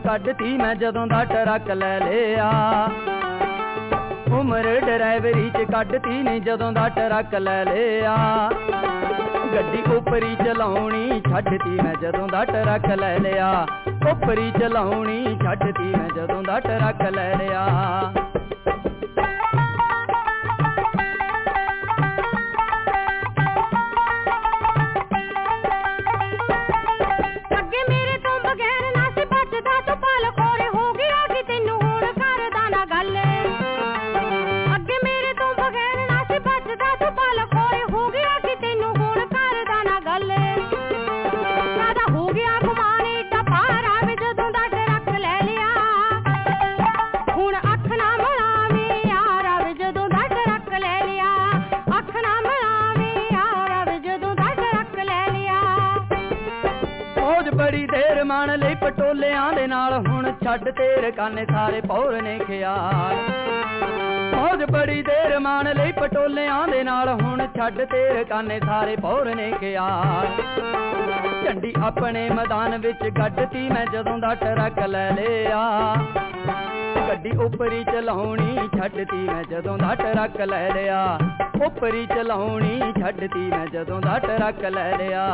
ਕੱਢਤੀ मैं जदों दा ट्रक लै लिया। उम्र ड्राइवरी च ਕੱਢਤੀ नहीं जदों दा ट्रक लै लिया। गड्डी उपरी चलाउणी छड्डती मैं जदों दा ट्रक लै लिया। उपरी चलाउणी छड्डती मैं जदों दा ट्रक लै लिया। बड़ी देर मान लई पटोलियां दे नाल हुण छड्ड तेरे काने सारे पौर ने ख्याल। मौज बड़ी देर मान लई पटोलियां दे नाल हुण छड्ड तेरे काने सारे पौर ने ख्याल। झंडी अपने मैदान विच गड्डती मैं जदों दा ट्रक लै लिया। गड्डी उपरी चलाउणी छड्डती मैं जदों दा ट्रक लै लिया। उपरी चलाउणी छड्डती मैं जदों दा ट्रक लै लिया।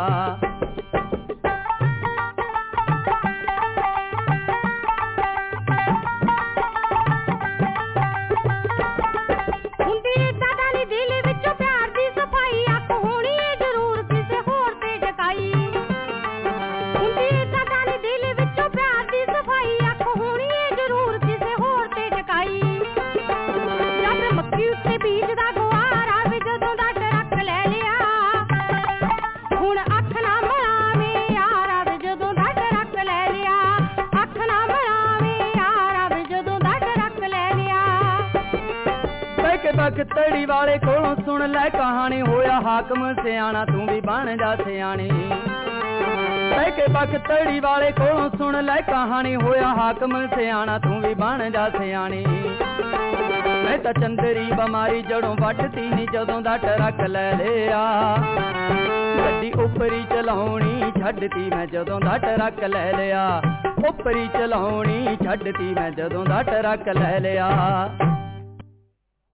तड़ी वाले कोलों सुन लै कहानी होया हाकम सियाना तू भी बन जा सियानी। तड़ी वाले कोलों सुन लै कहानी होया हाकम सियाना तू भी बन जा सियानी। मैं तो चंदरी बमारी जड़ों वटती नी जदों दा ट्रक लै लिया। गड्डी उपरी चलाउणी छड्डती मैं जदों दा ट्रक लै लिया। उपरी चलाउणी छड्डती मैं जदों दा ट्रक लै लिया।